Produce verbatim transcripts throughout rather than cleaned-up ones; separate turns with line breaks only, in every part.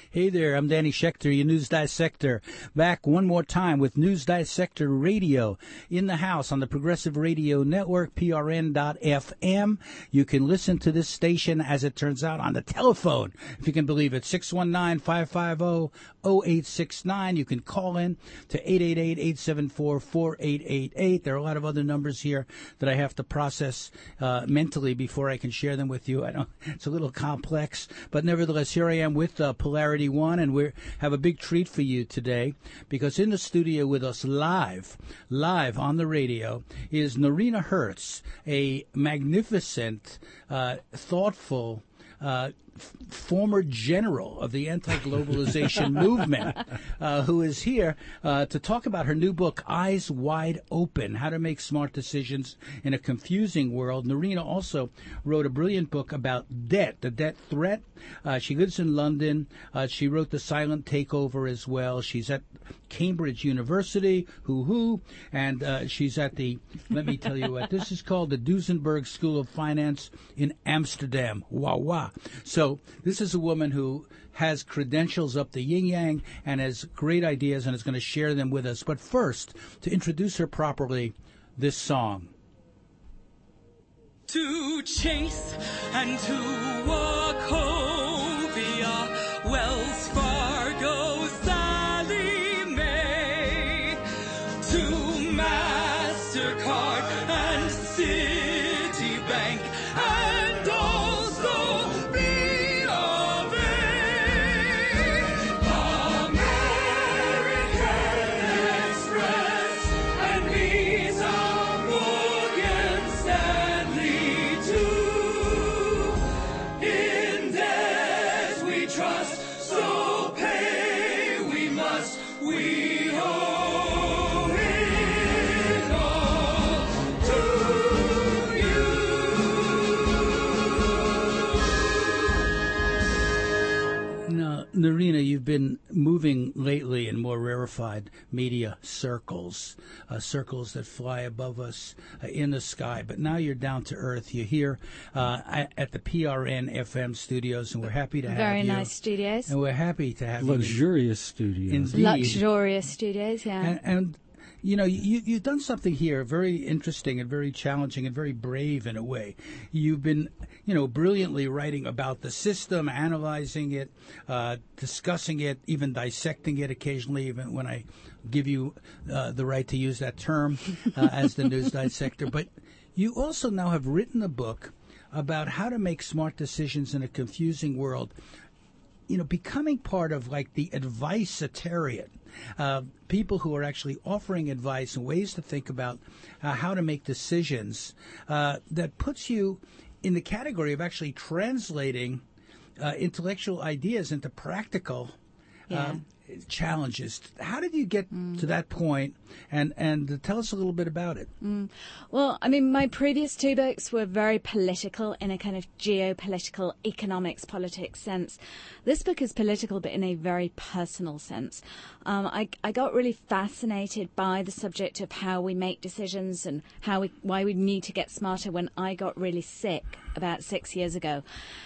Hey there, I'm Danny Schechter, your News Dissector. Back one more time with News Dissector Radio in the house on the Progressive Radio Network, P R N dot F M. You can listen to this station, as it turns out, on the telephone, if you can believe it, six one nine, five five zero, zero eight six nine. You can call in to eight eight eight, eight seven four, four eight eight eight. There are a lot of other numbers here that I have to process uh, mentally before I can share them with you. I know it's a little complex, but nevertheless, here I am with uh, Polarity One, and we have a big treat for you today, because in the studio with us live, live on the radio, is Noreena Hertz, a magnificent, uh, thoughtful, uh, f- former general of the anti-globalization movement, uh, who is here uh, to talk about her new book, Eyes Wide Open, How to Make Smart Decisions in a Confusing World. Noreena also wrote a brilliant book about debt, the debt threat. Uh, she lives in London. Uh, she wrote The Silent Takeover as well. She's at Cambridge University, hoo-hoo, and uh, she's at the, let me tell you what, this is called the Duesenberg School of Finance in Amsterdam. Wah, wah. So this is a woman who has credentials up the yin-yang and has great ideas and is going to share them with us. But first, to introduce her properly, this song.
To chase and to walk home via Wells Fargo, Sally Mae, to MasterCard and Citibank, and also B of A. American Express and Visa, Morgan Stanley too. In debt we trust, so pay we must. We owe it all to you.
Now, Noreena, you've been moving lately in more rarefied media circles, uh, circles that fly above us uh, in the sky. But now you're down to earth. You're here uh, at, at the P R N F M studios, and we're happy to have
Very
you.
nice studios.
And we're happy to have
Luxurious studios.
Indeed.
Luxurious studios, yeah.
And, and you know, you, you've done something here very interesting and very challenging and very brave in a way. You've been, you know, brilliantly writing about the system, analyzing it, uh, discussing it, even dissecting it occasionally, even when I give you uh, the right to use that term uh, as the news dissector. But you also now have written a book about how to make smart decisions in a confusing world. You know, becoming part of like the advice-atarian, uh, people who are actually offering advice and ways to think about uh, how to make decisions, uh, that puts you in the category of actually translating uh, intellectual ideas into practical
Yeah.
um, challenges. How did you get mm. to that point? And and uh, tell us a little bit about it.
Mm. Well, I mean, my previous two books were very political in a kind of geopolitical, economics, politics sense. This book is political, but in a very personal sense. Um, I, I got really fascinated by the subject of how we make decisions and how we, why we need to get smarter when I got really sick about six years ago.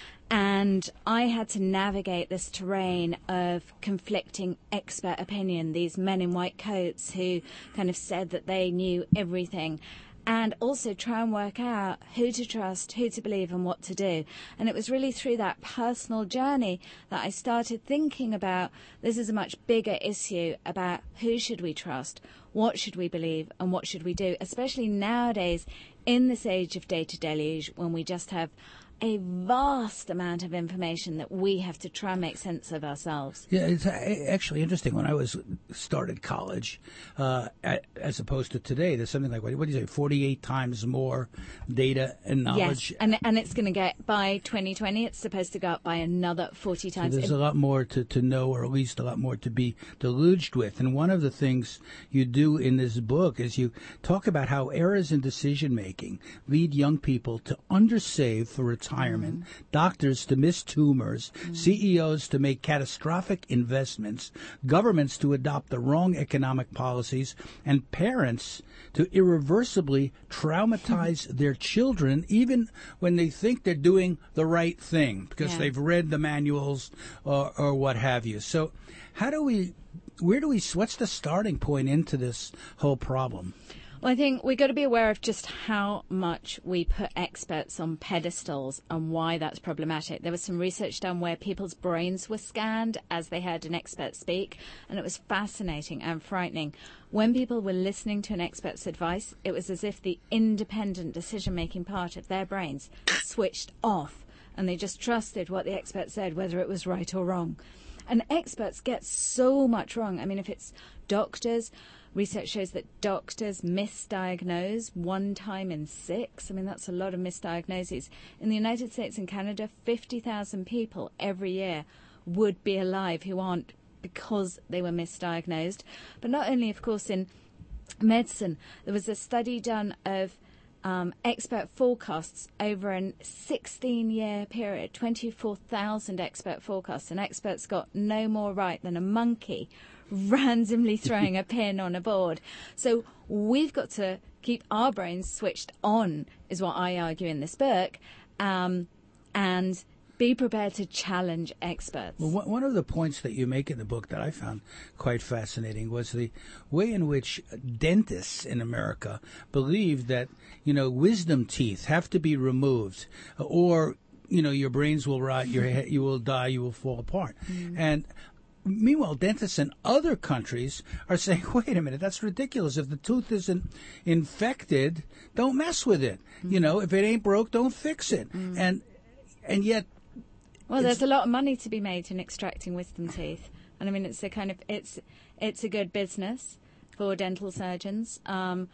And I had to navigate this terrain of conflicting expert opinion, these men in white coats who kind of said that they knew everything, and also try and work out who to trust, who to believe, and what to do. And it was really through that personal journey that I started thinking about this is a much bigger issue about who should we trust, what should we believe, and what should we do, especially nowadays in this age of data deluge when we just have a vast amount of information that we have to try and make sense of ourselves.
Yeah, it's actually interesting. When I was started college, uh, as opposed to today, there's something like, what do you say, forty-eight times more data and knowledge.
Yes, and, and it's going to get, by twenty twenty, it's supposed to go up by another forty times.
So there's a lot more to, to know, or at least a lot more to be deluged with. And one of the things you do in this book is you talk about how errors in decision-making lead young people to undersave for retirement retirement, mm. doctors to miss tumors, mm. C E Os to make catastrophic investments, governments to adopt the wrong economic policies, and parents to irreversibly traumatize their children even when they think they're doing the right thing because yeah. they've read the manuals or, or what have you. So how do we, where do we, what's the starting point into this whole problem?
Well, I think we've got to be aware of just how much we put experts on pedestals and why that's problematic. There was some research done where people's brains were scanned as they heard an expert speak, and it was fascinating and frightening. When people were listening to an expert's advice, it was as if the independent decision-making part of their brains switched off, and they just trusted what the expert said, whether it was right or wrong. And experts get so much wrong. I mean, if it's doctors, research shows that doctors misdiagnose one time in six. I mean, that's a lot of misdiagnoses. In the United States and Canada, fifty thousand people every year would be alive who aren't because they were misdiagnosed. But not only, of course, in medicine, there was a study done of um, expert forecasts over a sixteen-year period, twenty-four thousand expert forecasts, and experts got no more right than a monkey randomly throwing a pin on a board. So we've got to keep our brains switched on, is what I argue in this book, um, and be prepared to challenge experts.
Well, one of the points that you make in the book that I found quite fascinating was the way in which dentists in America believe that, you know, wisdom teeth have to be removed or, you know, your brains will rot, your head, you will die, you will fall apart. Mm. And meanwhile, dentists in other countries are saying, wait a minute, that's ridiculous. If the tooth isn't infected, don't mess with it. Mm. You know, if it ain't broke, don't fix it. Mm. And and yet...
Well, there's a lot of money to be made in extracting wisdom teeth. And I mean, it's a kind of, it's it's a good business for dental surgeons. Um,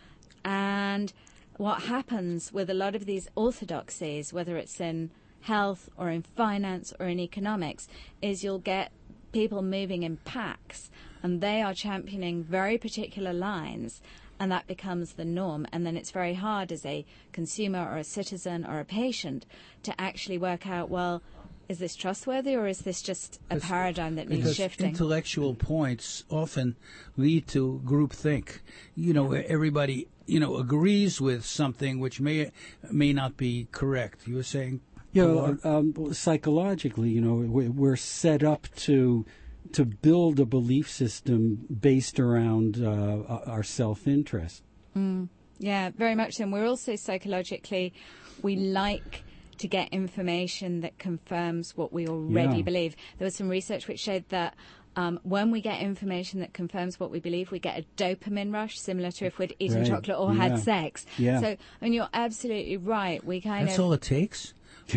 and what happens with a lot of these orthodoxies, whether it's in health or in finance or in economics, is you'll get people moving in packs, and they are championing very particular lines, and that becomes the norm. And then it's very hard as a consumer or a citizen or a patient to actually work out, well, is this trustworthy or is this just a because, paradigm that needs shifting?
Intellectual points often lead to groupthink. You know, where everybody, you know, agrees with something which may may not be correct. You were saying?
Yeah, um, psychologically, you know, we're set up to to build a belief system based around uh, our self-interest.
Mm, yeah, very much so. And we're also psychologically, we like to get information that confirms what we already yeah. believe. There was some research which showed that Um, when we get information that confirms what we believe, we get a dopamine rush, similar to if we'd eaten
right.
chocolate or
yeah.
had sex.
Yeah.
So, I mean, you're absolutely right. We kind
That's
of...
all it takes?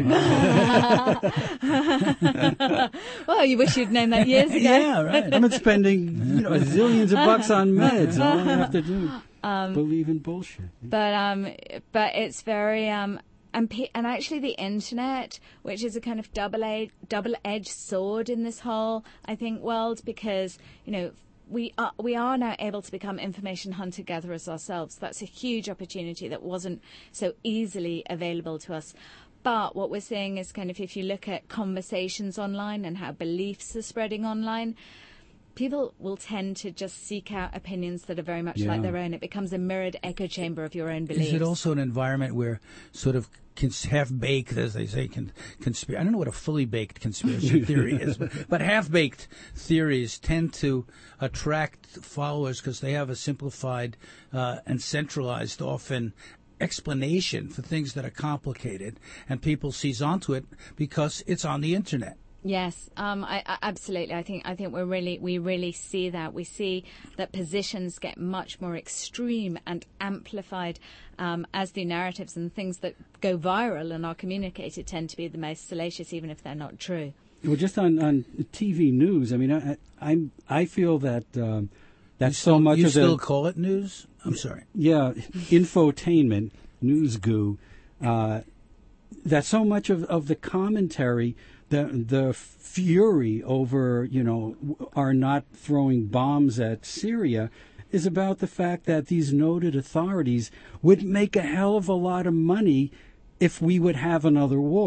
Well, you wish you'd known that years ago.
Yeah, right.
I'm not spending you know, zillions of bucks on meds. All I have to do um, believe in bullshit.
But um, but it's very... Um, And, pe- and actually the internet, which is a kind of double-edged, double-edged sword in this whole, I think, world, because, you know, we are, we are now able to become information hunter-gatherers ourselves. That's a huge opportunity that wasn't so easily available to us. But what we're seeing is kind of, if you look at conversations online and how beliefs are spreading online, people will tend to just seek out opinions that are very much
yeah.
like their own. It becomes a mirrored echo chamber of your own beliefs.
Is it also an environment where sort of cons- half-baked, as they say, con- conspiracy, I don't know what a fully baked conspiracy theory is, but, but half-baked theories tend to attract followers because they have a simplified uh, and centralized, often, explanation for things that are complicated, and people seize onto it because it's on the internet.
Yes, um, I, I, absolutely. I think I think we really we really see that. We see that positions get much more extreme and amplified um, as do narratives, and things that go viral and are communicated tend to be the most salacious, even if they're not true.
Well, just on, on T V news, I mean, I I'm, I feel that um, that's so much
you
of
still
the,
call it news? I'm sorry.
Yeah, infotainment, news goo. Uh, that so much of, of the commentary. The the fury over, you know, our not throwing bombs at Syria is about the fact that these noted authorities would make a hell of a lot of money if we would have another war.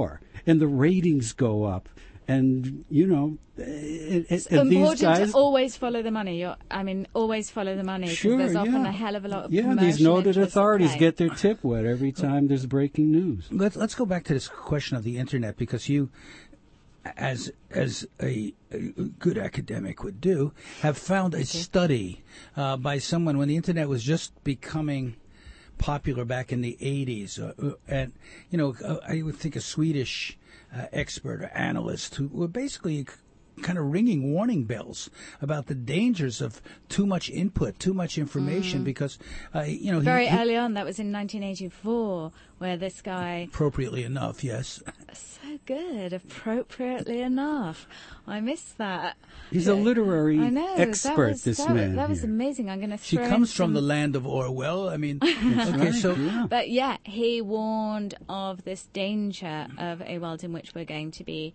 and the ratings go up. And, you know, it,
It's
it, and
important
these guys,
to always follow the money. You're, I mean, always follow the money. 'Cause
sure,
there's often
yeah.
a hell of a lot of
yeah,
commercial
these noted
interests at
authorities
play.
get their tip wet every time there's breaking news.
Let's let's go back to this question of the internet, because you, as as a, a good academic would do, have found a study uh, by someone when the internet was just becoming popular back in the eighties, uh, uh, and you know, uh, I would think a Swedish uh, expert or analyst who were basically c- kind of ringing warning bells about the dangers of too much input, too much information, because uh, you know, he,
Very
he,
early on, that was in nineteen eighty-four, where this guy,
appropriately enough, yes.
so good, appropriately enough. I missed that.
He's a literary
I know,
expert,
that was,
this
that
man.
Was, that was
here.
amazing. I'm going to
She
throw
comes
in
from
some-
the land of Orwell. I mean, okay,
Right,
so
yeah.
But yeah, he warned of this danger of a world in which we're going to be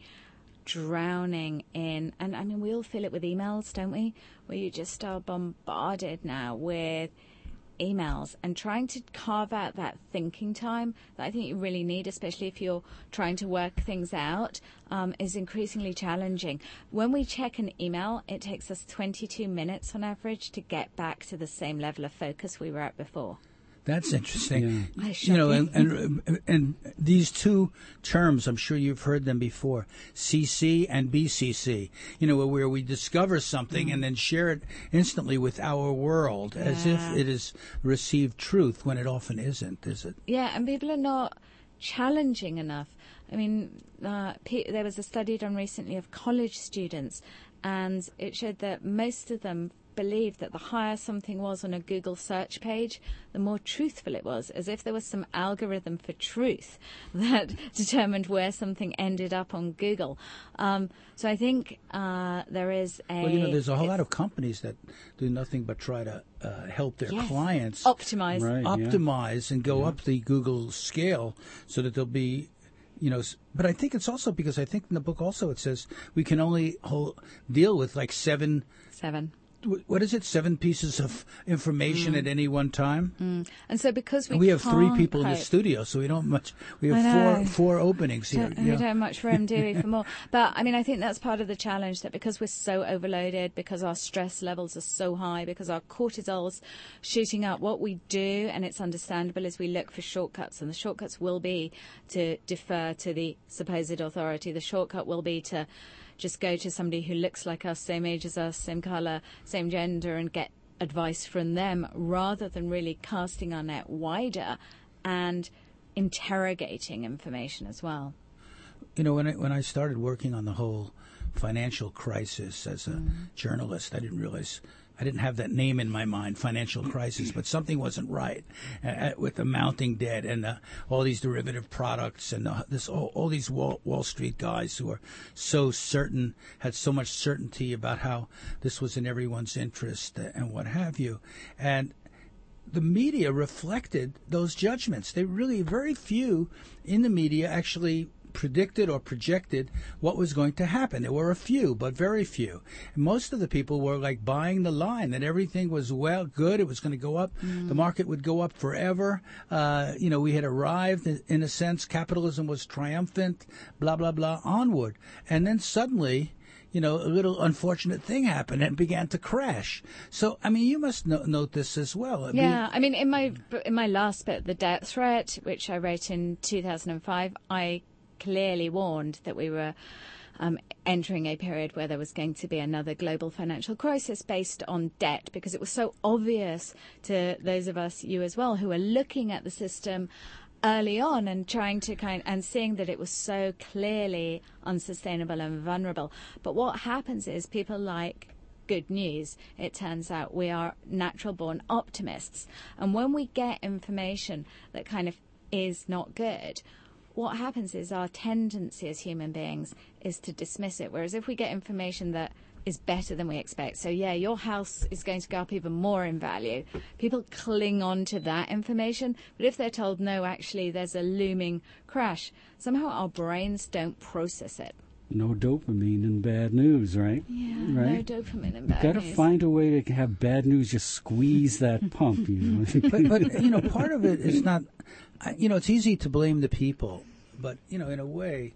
drowning in, and I mean, we all feel it with emails, don't we? Where you just are bombarded now with emails, and trying to carve out that thinking time that I think you really need, especially if you're trying to work things out, um, is increasingly challenging. When we check an email, it takes us twenty-two minutes on average to get back to the same level of focus we were at before.
that's interesting.
Yeah.
You know, and, and and these two terms, I'm sure you've heard them before, C C and B C C. You know, where we discover something
Mm.
and then share it instantly with our world, as if
Yeah.
it is received truth when it often isn't, is it?
Yeah, and people are not challenging enough. I mean, uh, pe- there was a study done recently of college students, and it showed that most of them believed that the higher something was on a Google search page, the more truthful it was, as if there was some algorithm for truth that determined where something ended up on Google. Um, so I think uh, there is a...
Well, you know, there's a whole lot of companies that do nothing but try to uh, help their
Yes.
clients
optimize.
Right. yeah.
optimize and go up the Google scale so that they'll be, you know, s- but I think it's also because I think in the book also it says we can only hold, deal with like seven,
Seven.
wh- what is it, seven pieces of information at any one time?
Mm. And so because we
And we have three
can't
people in the
cope-
studio, so we don't much, we
I
have four
know.
four openings here.
Don't,
you
we
know.
don't have much room, do we, for more? But, I mean, I think that's part of the challenge, that because we're so overloaded, because our stress levels are so high, because our cortisol's shooting up, what we do, and it's understandable, is we look for shortcuts, and the shortcuts will be to defer to the supposed authority. The shortcut will be to just go to somebody who looks like us, same age as us, same colour, same gender, and get advice from them, rather than really casting our net wider and interrogating information as well.
You know, when I, when I started working on the whole financial crisis as a
Mm.
journalist, I didn't realize I didn't have that name in my mind, financial crisis, but something wasn't right uh, with the mounting debt and uh, all these derivative products and uh, this all, all these Wall, Wall Street guys who are so certain, had so much certainty about how this was in everyone's interest uh, and what have you. And the media reflected those judgments. They really, very few in the media actually predicted or projected what was going to happen. There were a few, but very few. And most of the people were like buying the line that everything was well, good, it was going to go up, the market would go up forever. Uh, you know, we had arrived, in, in a sense, capitalism was triumphant, blah, blah, blah, onward. And then suddenly, you know, a little unfortunate thing happened and it began to crash. So, I mean, you must no- note this as well. I mean,
Yeah, I mean, in my in my last bit, The Debt Threat, which I wrote in two thousand five, I clearly warned that we were um, entering a period where there was going to be another global financial crisis based on debt, because it was so obvious to those of us, you as well, who are looking at the system early on and trying to kind and seeing that it was so clearly unsustainable and vulnerable. But what happens is people like good news. It turns out we are natural born optimists. And when we get information that kind of is not good, what happens is our tendency as human beings is to dismiss it. Whereas if we get information that is better than we expect, so yeah, your house is going to go up even more in value, people cling on to that information. But if they're told, no, actually there's a looming crash, somehow our brains don't process it.
No dopamine in bad news, right?
Yeah,
Right.
no dopamine in bad
Got to
news.
find a way to have bad news just squeeze that pump. You know?
but, but you know, part of it is not, I- you know, it's easy to blame the people, but you know, in a way,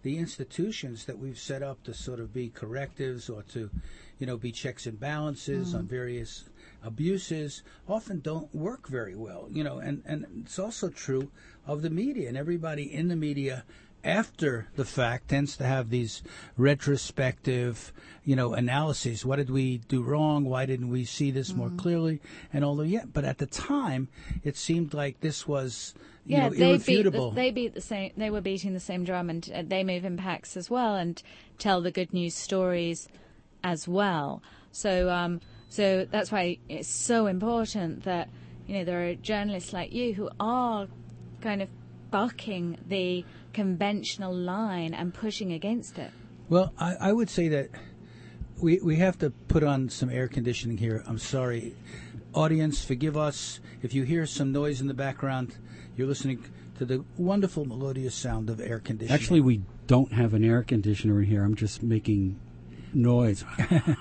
the institutions that we've set up to sort of be correctives or to, you know, be checks and balances mm-hmm. on various abuses often don't work very well, you know, and, and it's also true of the media, and everybody in the media after the fact tends to have these retrospective, you know, analyses. What did we do wrong? Why didn't we see this mm-hmm. more clearly? And although, yeah, but at the time, it seemed like this was, you
yeah,
know,
they
irrefutable.
Beat the, they beat the same. They were beating the same drum, and uh, they move in packs as well, and tell the good news stories as well. So, um, so that's why it's so important that, you know, there are journalists like you who are kind of bucking the conventional line and pushing against it.
Well, I, I would say that we we have to put on some air conditioning here. I'm sorry. Audience, forgive us. If you hear some noise in the background, you're listening to the wonderful melodious sound of air conditioning.
Actually, we don't have an air conditioner in here. I'm just making noise.
at,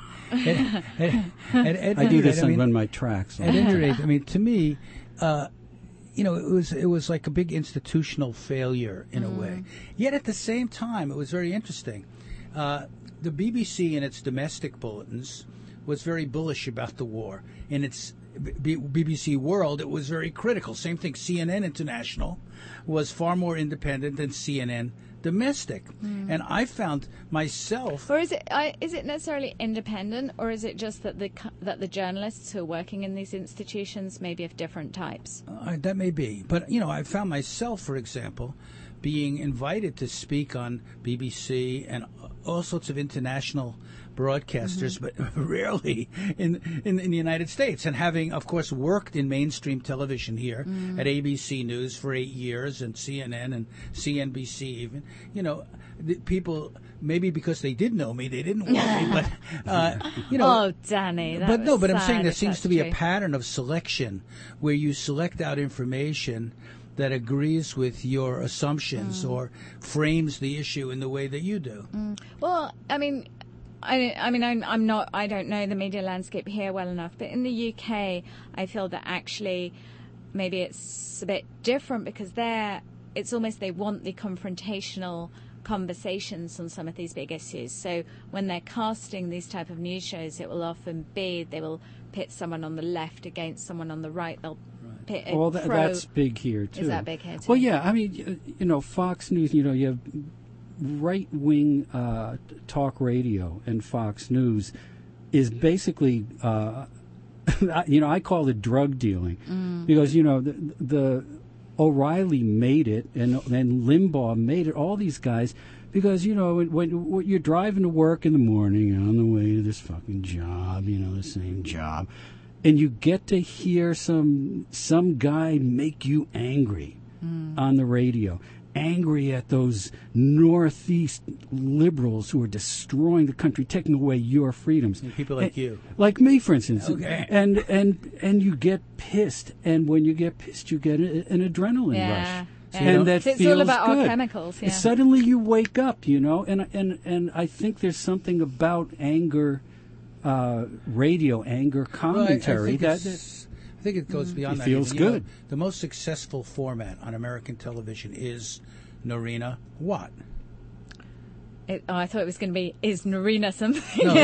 at, at, at
I do
rate,
this
I
on
mean,
Run My Tracks.
At any rate, I mean, to me, uh, you know, it was it was like a big institutional failure in mm. a way. Yet at the same time, it was very interesting. Uh, the B B C in its domestic bulletins was very bullish about the war. In its B- BBC World, it was very critical. Same thing. C N N International was far more independent than C N N Domestic. Mm. And I found myself.
Or is it I, is it necessarily independent, or is it just that the that the journalists who are working in these institutions may be of different types?
Uh, that may be, but you know, I found myself, for example, being invited to speak on B B C and all sorts of international broadcasters, mm-hmm. but rarely in, in in the United States. And having, of course, worked in mainstream television here mm. at A B C News for eight years and C N N and C N B C even, you know, the people, maybe because they did know me, they didn't want me, but, uh, you know.
Oh, Danny, that
But no, but I'm saying there
if
seems to be
true.
a pattern of selection where you select out information that agrees with your assumptions mm. or frames the issue in the way that you do.
Mm. Well, I mean, I, I mean, I'm, I'm not, I don't know the media landscape here well enough, but in the U K, I feel that actually maybe it's a bit different because they're, it's almost they want the confrontational conversations on some of these big issues. So when they're casting these type of news shows, it will often be, they will pit someone on the left against someone on the right. They'll pit a
Well, that,
pro.
that's big here, too.
Is that big here, too?
Well, yeah, I mean, you know, Fox News, you know, you have right-wing uh, talk radio, and Fox News is basically, uh, you know, I call it drug dealing mm. because, you know, the, the O'Reilly made it and, and Limbaugh made it, all these guys, because, you know, when, when you're driving to work in the morning and on the way to this fucking job, you know, the same job, and you get to hear some some guy make you angry mm. on the radio. Angry at those Northeast liberals who are destroying the country, taking away your freedoms.
And people like
and,
you.
Like me, for instance.
Okay.
And and and you get pissed. And when you get pissed, you get a, an adrenaline
yeah.
rush.
Yeah.
And
know,
that
it's
feels
all about
good.
our chemicals. Yeah.
Suddenly you wake up, you know. And, and, and I think there's something about anger, uh, radio, anger commentary
well, I, I
that... that
I think it goes beyond
it
that.
feels
You
good.
know, the most successful format on American television is Norina what?
It, oh, I thought it was going to be, is Norina something?
No.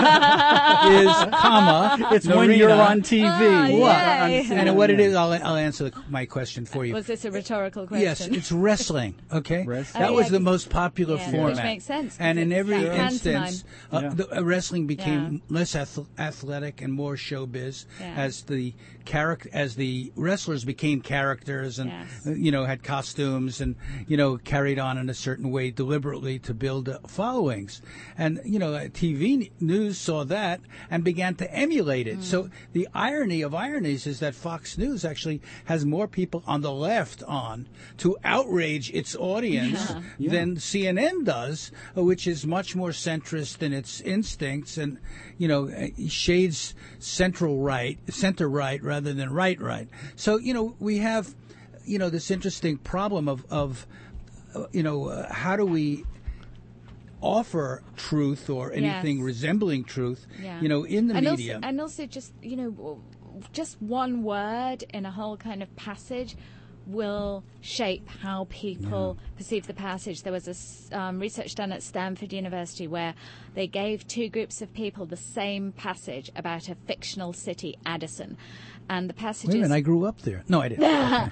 is, comma,
It's
Norina,
when you're on T V.
Oh,
what?
yay.
And what it is, I'll, I'll answer the, my question for you.
Was this a rhetorical question?
Yes, it's wrestling, okay?
Wrestling.
That
Oh,
was
yeah,
the most popular
yeah,
format.
which makes sense, 'cause
And in
it's
every
that
instance, uh,
Yeah.
the, uh, wrestling became
Yeah.
less ath- athletic and more showbiz
Yeah.
as the character, as the wrestlers became characters and,
Yes.
uh, you know, had costumes and, you know, carried on in a certain way deliberately to build uh, followings. And, you know, uh, T V news saw that and began to emulate it. Mm. So the irony of ironies is that Fox News actually has more people on the left on to outrage its audience
Yeah.
Yeah.
than C N N does, uh, which is much more centrist in its instincts and, you know, uh, shades central right, center right rather than right right. So, you know, we have, you know, this interesting problem of, of uh, you know, uh, how do we offer truth or anything
Yes.
resembling truth,
Yeah.
you know, in the
and
media.
Also, and also just, you know, just one word in a whole kind of passage will shape how people yeah. perceive the passage. There was a s- um, research done at Stanford University where they gave two groups of people the same passage about a fictional city, Addison. And the passage
Wait a minute, I grew up there. No, I didn't.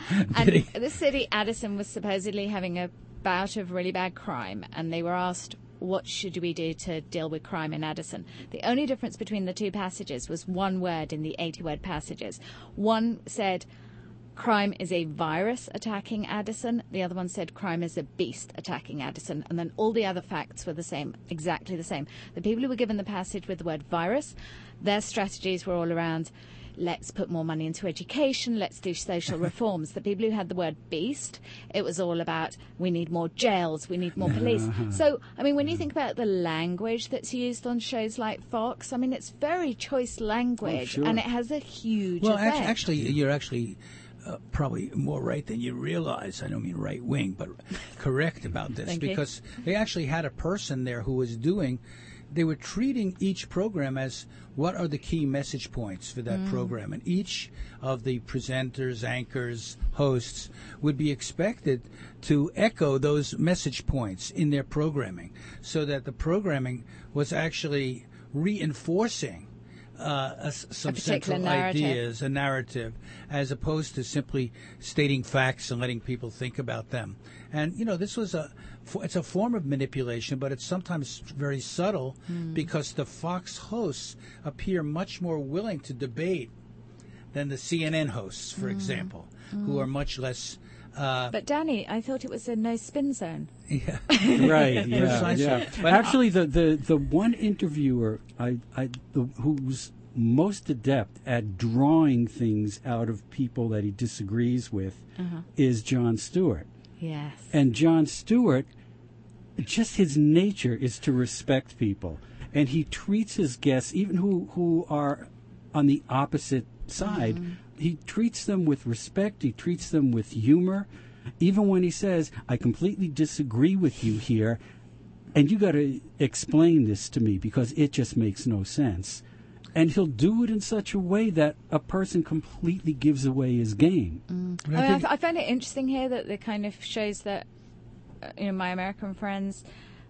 And the city, Addison, was supposedly having a bout of really bad crime, and they were asked, what should we do to deal with crime in Addison? The only difference between the two passages was one word in the eighty-word passages. One said, crime is a virus attacking Addison. The other one said crime is a beast attacking Addison. And then all the other facts were the same, exactly the same. The people who were given the passage with the word virus, their strategies were all around, let's put more money into education, let's do social reforms. The people who had the word beast, it was all about, we need more jails, we need more police. So, I mean, when you think about the language that's used on shows like Fox, I mean, it's very choice language,
oh, sure.
and it has a huge
well,
effect.
Well, actually, you're actually... Uh, probably more right than you realize. I don't mean right wing, but correct about this because you. They actually had a person there who was doing, they were treating each program as what are the key message points for that mm. program. And each of the presenters, anchors, hosts would be expected to echo those message points in their programming so that the programming was actually reinforcing Uh, a, some
a
central
narrative.
ideas, a narrative, as opposed to simply stating facts and letting people think about them. And you know, this was a it's a form of manipulation, but it's sometimes very subtle mm. because the Fox hosts appear much more willing to debate than the C N N hosts, for mm. example, mm. who are much less. Uh,
but Danny, I thought it was a no spin zone.
Yeah,
right. Yeah, yeah. But actually, the, the, the one interviewer I, I the, who's most adept at drawing things out of people that he disagrees with uh-huh. is Jon Stewart.
Yes.
And Jon Stewart, just his nature is to respect people, and he treats his guests, even who who are on the opposite side. Mm-hmm. He treats them with respect. He treats them with humor. Even when he says, I completely disagree with you here, and you got to explain this to me because it just makes no sense. And he'll do it in such a way that a person completely gives away his game.
Mm. I, mean, I, f- I find it interesting here that the kind of shows that uh, you know, my American friends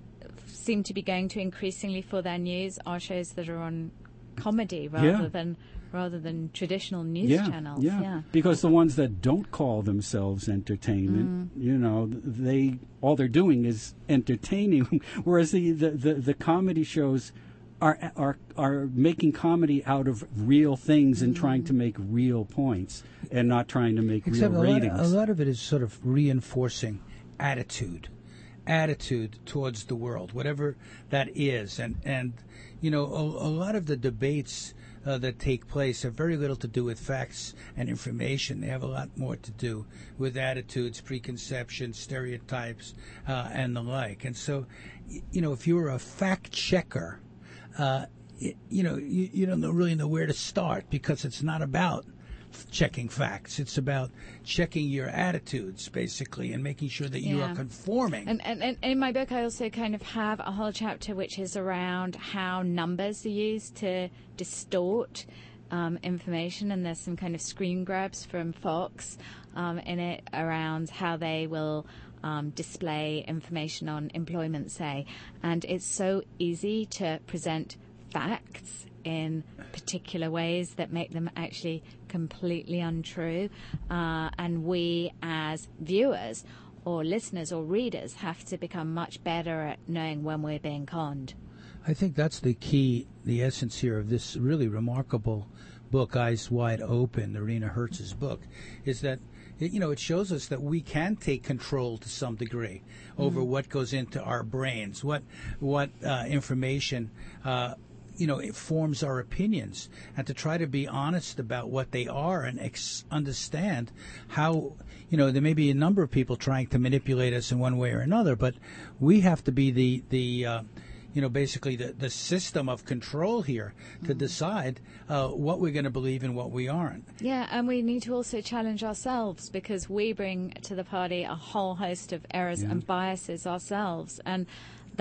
seem to be going to increasingly for their news are shows that are on comedy rather
yeah.
than rather than traditional news
yeah,
channels.
Yeah. yeah, because the ones that don't call themselves entertainment, mm. you know, they all they're doing is entertaining, whereas the, the, the, the comedy shows are are are making comedy out of real things and mm. trying to make real points and not trying to make
Except
real
a
ratings.
Lot, a lot of it is sort of reinforcing attitude, attitude towards the world, whatever that is, and and you know a, a lot of the debates Uh, that take place have very little to do with facts and information. They have a lot more to do with attitudes, preconceptions, stereotypes, uh, and the like. And so, y- you know, if you're a fact checker, uh, y- you know, you, you don't know, really know where to start because it's not about f- checking facts. It's about checking your attitudes, basically, and making sure that you
yeah.
are conforming.
And, and, and in my book, I also kind of have a whole chapter which is around how numbers are used to distort um, information, and there's some kind of screen grabs from Fox um, in it around how they will um, display information on employment, say. And it's so easy to present facts in particular ways that make them actually completely untrue. Uh, and we as viewers or listeners or readers have to become much better at knowing when we're being conned.
I think that's the key, the essence here of this really remarkable book, Eyes Wide Open, Irina Hertz's book, is that, it, you know, it shows us that we can take control to some degree over mm. what goes into our brains, what what uh, information, uh, you know, it forms our opinions, and to try to be honest about what they are and ex- understand how, you know, there may be a number of people trying to manipulate us in one way or another, but we have to be the, the uh, you know, basically the, the system of control here to mm. decide uh, what we're going to believe and what we aren't.
Yeah, and we need to also challenge ourselves because we bring to the party a whole host of errors
yeah.
and biases ourselves. And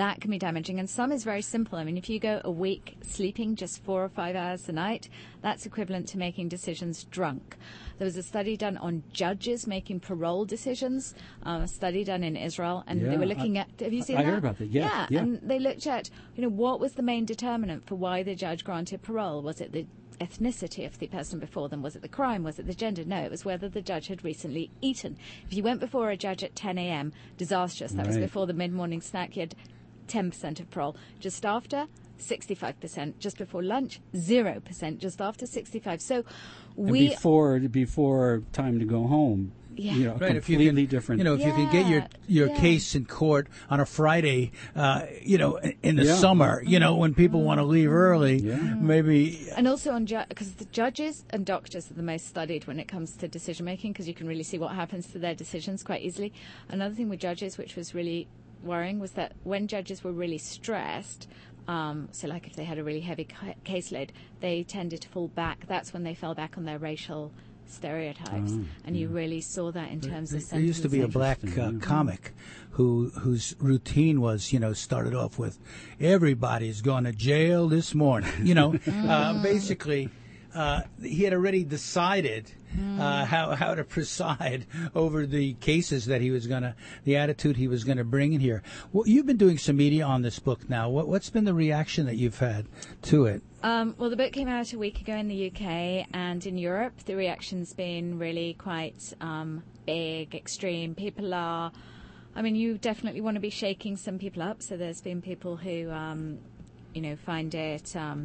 that can be damaging. And some is very simple. I mean, if you go a week sleeping just four or five hours a night, that's equivalent to making decisions drunk. There was a study done on judges making parole decisions, um, a study done in Israel, and
Yeah,
they were looking
I-
at, have you seen
I
that?
heard about that, yeah,
Yeah,
yeah.
and they looked at, you know, what was the main determinant for why the judge granted parole? Was it the ethnicity of the person before them? Was it the crime? Was it the gender? No, it was whether the judge had recently eaten. If you went before a judge at ten a.m., disastrous. That was
Right.
before the mid-morning snack. You had ten percent of parole. Just after, sixty-five percent. Just before lunch, zero percent. Just after, sixty-five. So
And
we...
before before time to go home,
Yeah.
you know,
Right, if you
completely
can,
different.
you know, if you can get your
Yeah,
your
yeah.
case in court on a Friday, uh, you know, in the
Yeah.
summer, you know, when people want to leave early,
Yeah.
maybe.
And also on because the judges and doctors are the most studied when it comes to decision making, because you can really see what happens to their decisions quite easily. Another thing with judges, which was really worrying, was that when judges were really stressed, um, so like if they had a really heavy ca- caseload, they tended to fall back. That's when they fell back on their racial stereotypes,
Oh,
and you really saw that in terms of
There used to be a
sentencing.
black uh,
Interesting, yeah.
comic who whose routine was, you know, started off with, "Everybody's going to jail this morning." You know, uh, basically, uh, he had already decided uh, how how to preside over the cases that he was going to, the attitude he was going to bring in here. Well, you've been doing some media on this book now. What, what's been the reaction that you've had to it?
Um, well, the book came out a week ago in the U K, and in Europe, the reaction's been really quite um, big, extreme. People are, I mean, you definitely want to be shaking some people up. So there's been people who, um, you know, find it um,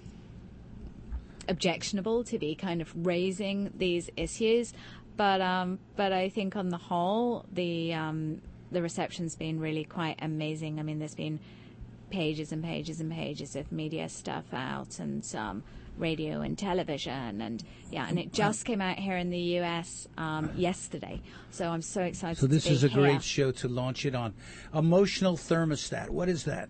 objectionable to be kind of raising these issues. But um, but I think on the whole, the um, the reception's been really quite amazing. I mean, there's been pages and pages and pages of media stuff out, and um, radio and television, and yeah, and it just came out here in the U S um, yesterday. So I'm so excited.
So this
to be
is a
here.
great show to launch it on. Emotional thermostat. What is that?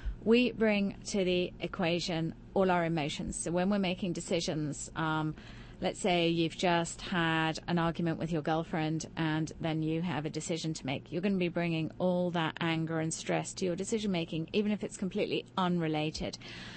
We bring to the equation all our emotions. So when we're making decisions, um, let's say you've just had an argument with your girlfriend and then you have a decision to make. You're going to be bringing all that anger and stress to your decision making, even if it's completely unrelated.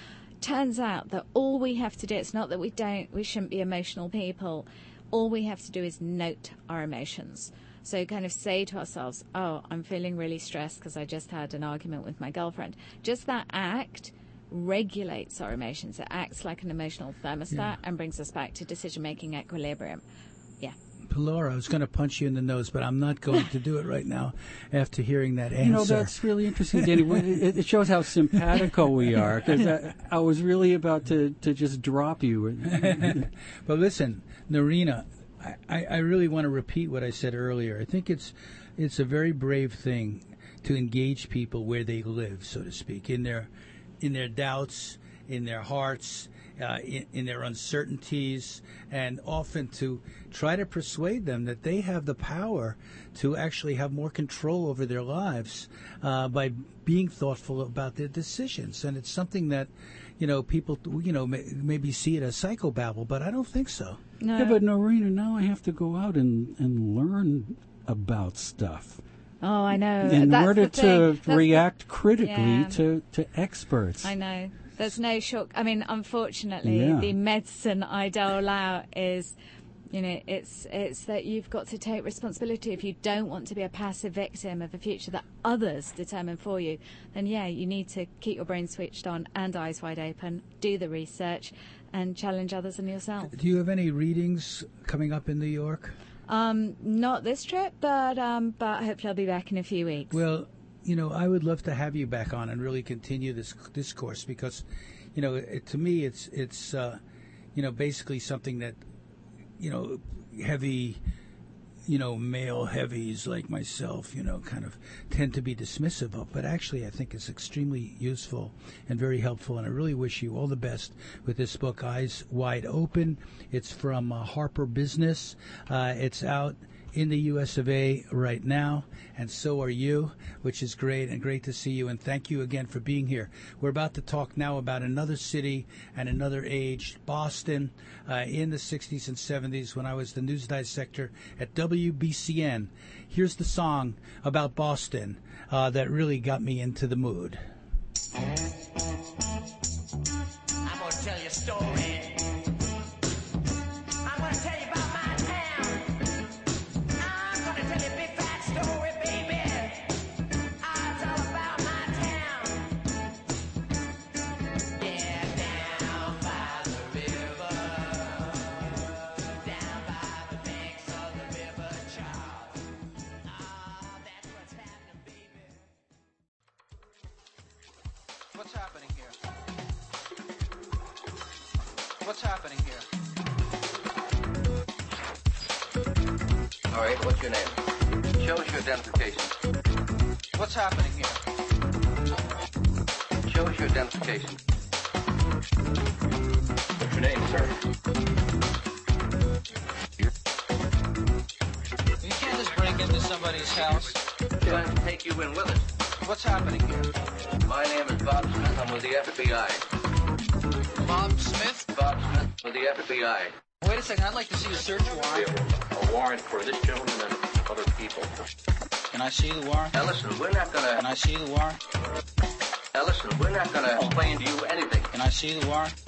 Turns out that all we have to do, it's not that we don't, we shouldn't be emotional people. All we have to do is note our emotions. So kind of say to ourselves, oh, I'm feeling really stressed because I just had an argument with my girlfriend. Just that act regulates our emotions. It acts like an emotional thermostat
Yeah.
and brings us back to decision-making equilibrium. Yeah.
Laura, I was going to punch you in the nose, but I'm not going to do it right now after hearing that answer.
You know, that's really interesting, Danny. It, it shows how simpatico we are, because I, I was really about to, to just drop you.
But listen, Narina, I, I really want to repeat what I said earlier. I think it's it's a very brave thing to engage people where they live, so to speak, in their in their doubts, in their hearts, uh, in, in their uncertainties, and often to try to persuade them that they have the power to actually have more control over their lives uh, by being thoughtful about their decisions. And it's something that, you know, people, you know, may, maybe see it as psychobabble, but I don't think so.
No.
Yeah, but Norina, now I have to go out and, and learn about stuff
Oh, I know.
in
That's
order
the thing.
to
That's the-
react critically
Yeah.
to, to experts.
I know. There's no short. I mean, unfortunately,
Yeah.
the medicine I dole out is, you know, it's it's that you've got to take responsibility. If you don't want to be a passive victim of a future that others determine for you, then yeah, you need to keep your brain switched on and eyes wide open, do the research, and challenge others and yourself.
Do you have any readings coming up in New York?
Um, not this trip, but um, but hopefully I'll be back in a few weeks.
Well, you know, I would love to have you back on and really continue this discourse because, you know, it, to me, it's it's, uh, you know, basically something that, you know, heavy, you know, male heavies like myself, you know, kind of tend to be dismissive of. But actually, I think it's extremely useful and very helpful. And I really wish you all the best with this book, Eyes Wide Open. It's from uh, Harper Business. Uh, it's out in the U S of A right now, and so are you, which is great, and great to see you, and thank you again for being here. We're about to talk now about another city and another age, Boston, uh, in the sixties and seventies when I was the news dissector at W B C N. Here's the song about Boston uh, that really got me into the mood.
I'm gonna tell you a story. I'm gonna tell you about my town. I'm gonna tell you a big fat story, baby. Ah, it's all about my town. Yeah, down by the river, down by the banks of the river Charles. Ah, that's what's happening, baby.
What's happening here? What's happening here?
All right, what's your name? Show us your identification.
What's happening here?
Show us your identification. What's your name, sir?
You can't just break into somebody's house.
We're going to take you in with us.
What's happening here?
My name is Bob Smith. I'm with the F B I.
Bob Smith?
Bob Smith with the F B I.
Wait a second, I'd like to see a search warrant.
A warrant for this gentleman and other people.
Can I see the warrant?
Now listen, we're not
Can
gonna.
I see the warrant?
Now listen, we're not gonna explain to you anything.
Can I see the warrant?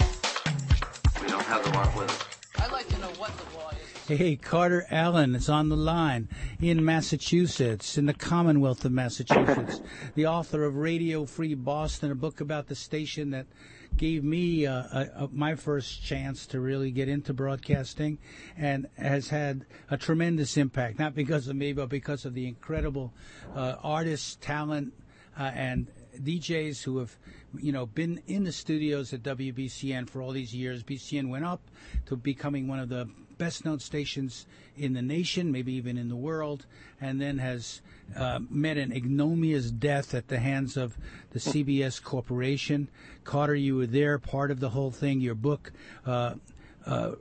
We don't have the warrant with us.
I'd like to know what the law is.
Hey, Carter Allen is on the line in Massachusetts, in the Commonwealth of Massachusetts, the author of Radio Free Boston, a book about the station that gave me uh, a, a, my first chance to really get into broadcasting, and has had a tremendous impact, not because of me, but because of the incredible uh, artists, talent, uh, and D Js who have, you know, been in the studios at W B C N for all these years. B C N went up to becoming one of the best-known stations in the nation, maybe even in the world, and then has uh, met an ignominious death at the hands of the C B S Corporation. Carter, you were there, part of the whole thing. Your book uh, uh,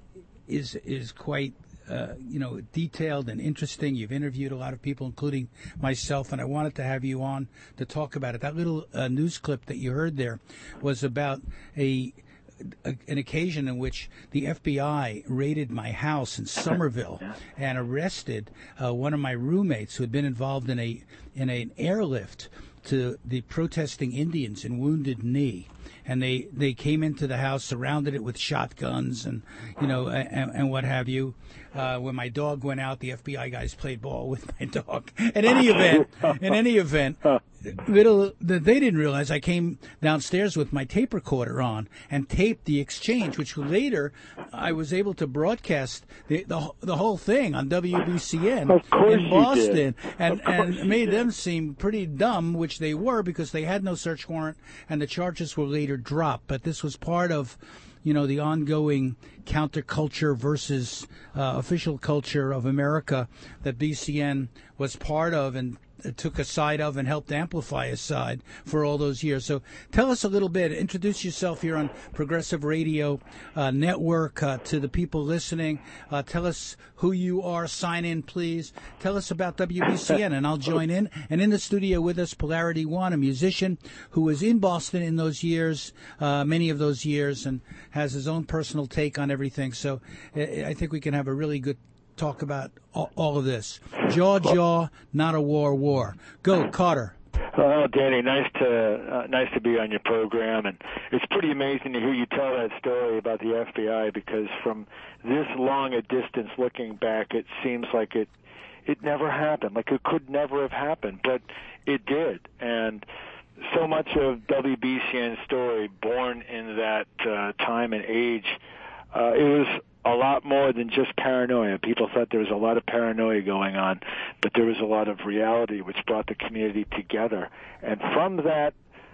is is quite Uh, you know, detailed and interesting. You've interviewed a lot of people, including myself, and I wanted to have you on to talk about it. That little uh, news clip that you heard there was about a, a an occasion in which the F B I raided my house in Somerville and arrested uh, one of my roommates who had been involved in a in an airlift to the protesting Indians in Wounded Knee. And they, they came into the house, surrounded it with shotguns and, you know, and, and what have you. Uh, when my dog went out, the F B I guys played ball with my dog. In any event, in any event, little that they didn't realize, I came downstairs with my tape recorder on and taped the exchange, which later I was able to broadcast the the, the whole thing on W B C N in Boston, and and made them seem pretty dumb, which they were, because they had no search warrant and the charges were later dropped. But this was part of, you know, the ongoing counterculture versus uh, official culture of America that B C N was part of and took a side of and helped amplify a side for all those years. So tell us a little bit. Introduce yourself here on Progressive Radio uh, Network uh, to the people listening. Uh, tell us who you are. Sign in, please. Tell us about W B C N, and I'll join in. And in the studio with us, Polarity One, a musician who was in Boston in those years, uh, many of those years, and has his own personal take on everything. So I think we can have a really good talk about all, all of this. Jaw, jaw, not a war, war. Go, Carter.
Well, Danny, nice to uh, nice to be on your program, and it's pretty amazing to hear you tell that story about the F B I, because from this long a distance looking back, it seems like it it never happened, like it could never have happened, but it did. And so much of W B C N's story, born in that uh, time and age, uh, it was a lot more than just paranoia. People thought there was a lot of paranoia going on, but there was a lot of reality which brought the community together. And from that,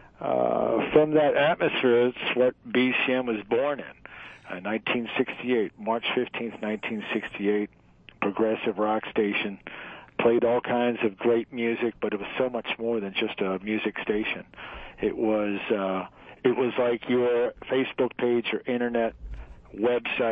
uh, from that atmosphere, it's what B C N was born in. Uh, nineteen sixty-eight, March fifteenth, nineteen sixty-eight, progressive rock station. Played all kinds of great music, but it was so much more than just a music station. It was uh, it was like your Facebook page, your internet website,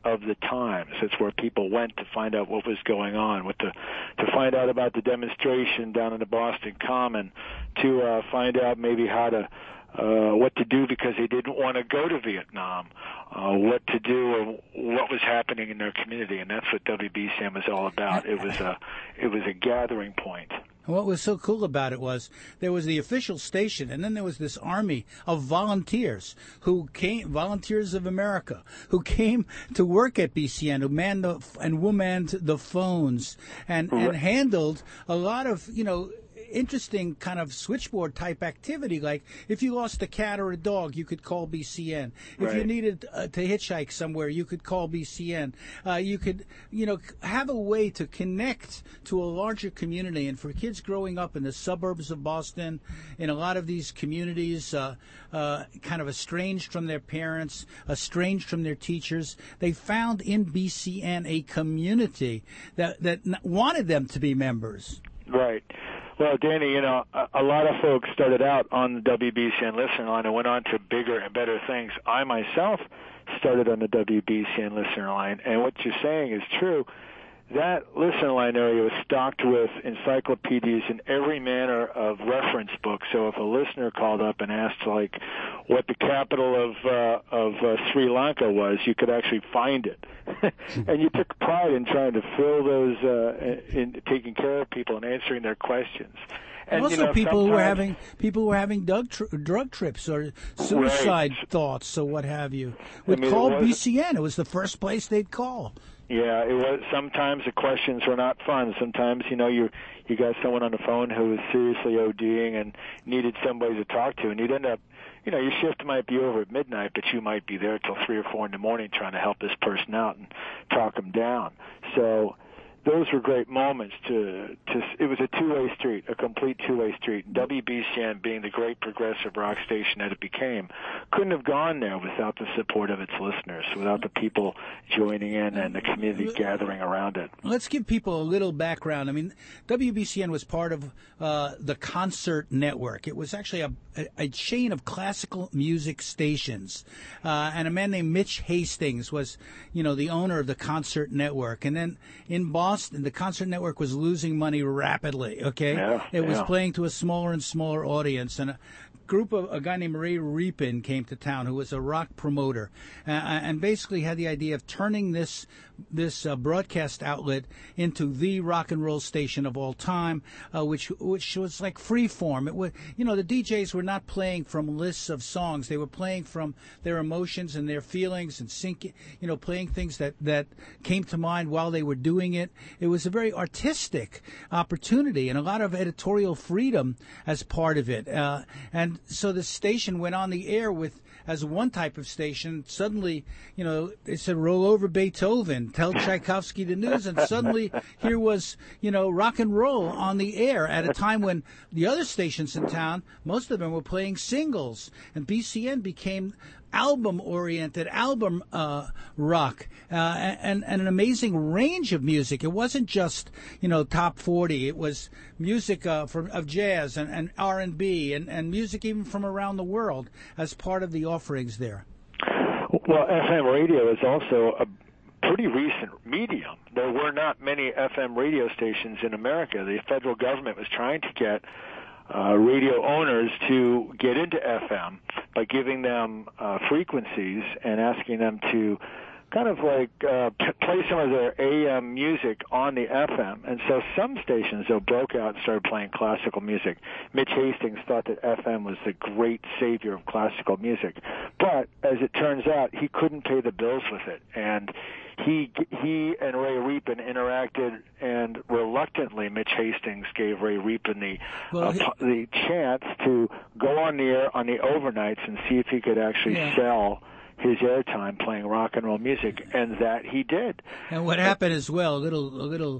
of the times. It's where people went to find out what was going on, with the, to find out about the demonstration down in the Boston Common, to uh, find out maybe how to Uh, what to do because they didn't want to go to Vietnam, uh, what to do or what was happening in their community, and that's what W B C M was all about. It was a, it was a gathering point.
And what was so cool about it was there was the official station, and then there was this army of volunteers who came, Volunteers of America, who came to work at B C N, who manned the, and womaned the phones, and, and handled a lot of, you know, interesting kind of switchboard type activity. Like if you lost a cat or a dog, you could call B C N. If
Right.
you needed uh, to hitchhike somewhere, you could call B C N. Uh, you could, you know, have a way to connect to a larger community. And for kids growing up in the suburbs of Boston, in a lot of these communities, uh, uh, kind of estranged from their parents, estranged from their teachers, they found in B C N a community that that n- wanted them to be members.
Right. Well, Danny, you know, a, a lot of folks started out on the W B C N listener line and went on to bigger and better things. I myself started on the W B C N listener line, and what you're saying is true. That listener line area was stocked with encyclopedias and every manner of reference books. So if a listener called up and asked, like, what the capital of uh, of uh, Sri Lanka was, you could actually find it. And you took pride in trying to fill those, uh, in taking care of people and answering their questions. And,
also,
you know,
people who were
sometimes-
having people who were having drug, tri- drug trips or suicide
Right.
thoughts or what have you would
I mean, it
call
was-
B C N. It was the first place they'd call.
Yeah, it was. Sometimes the questions were not fun. Sometimes, you know, you you got someone on the phone who was seriously ODing and needed somebody to talk to, and you'd end up, you know, your shift might be over at midnight, but you might be there till three or four in the morning trying to help this person out and talk them down. So those were great moments. To to it was a two-way street, a complete two-way street. W B C N, being the great progressive rock station that it became, couldn't have gone there without the support of its listeners, without the people joining in and the community gathering around it.
Let's give people a little background. I mean, W B C N was part of uh, the Concert Network. It was actually a, a, a chain of classical music stations, uh, and a man named Mitch Hastings was, you know, the owner of the Concert Network. And then in Boston, the Concert Network was losing money rapidly. Okay,
Yeah,
it was
yeah.
playing to a smaller and smaller audience, and a group of a guy named Ray Repin came to town, who was a rock promoter, uh, and basically had the idea of turning this this uh, broadcast outlet into the rock and roll station of all time, uh, which which was like free form. It was, you know, the D Js were not playing from lists of songs; they were playing from their emotions and their feelings, and sync, you know, playing things that that came to mind while they were doing it. It was a very artistic opportunity and a lot of editorial freedom as part of it, uh, and so the station went on the air with, as one type of station. Suddenly, you know, they said, roll over Beethoven, tell Tchaikovsky the news, and suddenly here was, you know, rock and roll on the air at a time when the other stations in town, most of them were playing singles, and B C N became album-oriented, album uh, rock, uh, and, and an amazing range of music. It wasn't just, you know, top forty. It was music uh, from of jazz and, and R and B and, and music even from around the world as part of the offerings there.
Well, F M radio is also a pretty recent medium. There were not many F M radio stations in America. The federal government was trying to get uh, radio owners to get into F M by giving them uh, frequencies and asking them to kind of like uh, p- play some of their A M music on the F M. And so some stations, though, broke out and started playing classical music. Mitch Hastings thought that F M was the great savior of classical music. But as it turns out, he couldn't pay the bills with it. And he he and Ray Repin interacted, and reluctantly Mitch Hastings gave Ray Repin the
Well,
uh,
he-
p- the chance to go on the air on the overnights and see if he could actually
Yeah.
sell his airtime playing rock and roll music, and that he did.
And what happened as well, a little, a little